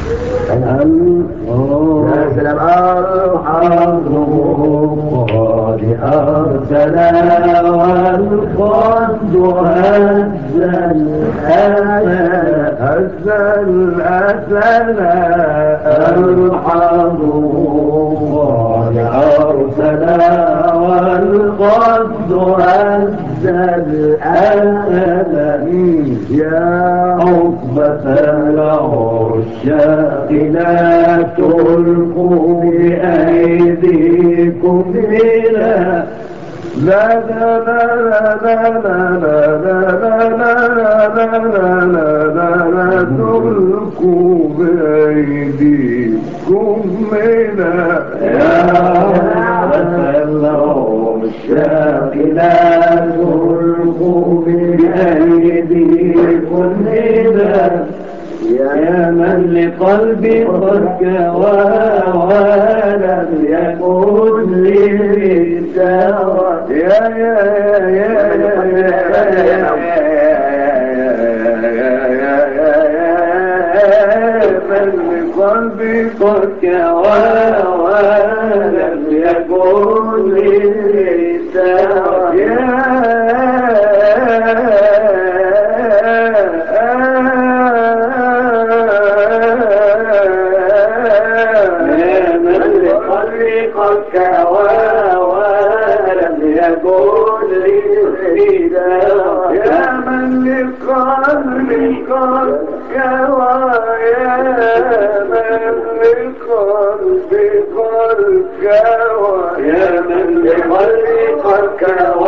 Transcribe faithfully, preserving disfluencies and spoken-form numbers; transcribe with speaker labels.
Speaker 1: يا سلام الحظ قد أرسلا والقد هز الأسد هز الأسد الحظ قد أرسلا والقد هز الأسد يا عقبة العشاق لا تلقوا بأيديكم إلى لا لا لا لا لا لا لا لا لا تلقوا بأيديكم إلى يا عقبة العشاق لا تلقوا بأيديكم إلى يا من لقلبي قد كوى ولم يكن لي سوى يا يا يا من لقلبي قد كوى ولم يكن لي سوى يا من لقلبي قد كوى يا من لقلبي قد كوى يا من لقلبي قد كوى